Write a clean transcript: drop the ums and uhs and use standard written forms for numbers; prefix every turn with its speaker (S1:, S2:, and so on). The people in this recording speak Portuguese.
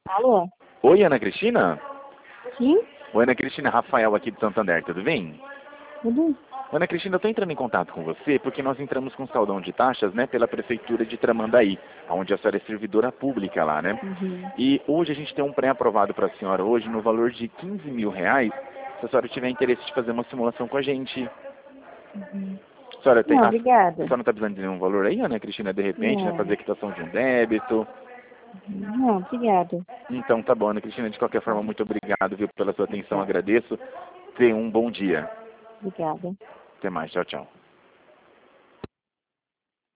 S1: Alô?
S2: Oi, Ana Cristina?
S1: Sim?
S2: Oi, Ana Cristina, Rafael aqui de Santander, tudo bem?
S1: Tudo?
S2: Ana Cristina, eu estou entrando em contato com você porque nós entramos com saudão de taxas, né, pela Prefeitura de Tramandaí, onde a senhora é servidora pública lá, né?
S1: Uhum.
S2: E hoje a gente tem um pré-aprovado para a senhora hoje no valor de R$ 15.000, se a senhora tiver interesse de fazer uma simulação com a gente.
S1: Uhum.
S2: A senhora,
S1: Não,
S2: a
S1: obrigada.
S2: senhora não está precisando de nenhum valor aí, Ana Cristina, de repente, né, fazer
S1: Não.
S2: a quitação de um débito?
S1: Não, obrigada.
S2: Então tá bom, Ana Cristina, de qualquer forma,
S1: Tá.
S2: muito obrigado, viu, pela sua atenção,
S1: Obrigada.
S2: agradeço. Tenha um bom dia.
S1: Obrigada.
S2: Até mais, tchau, tchau.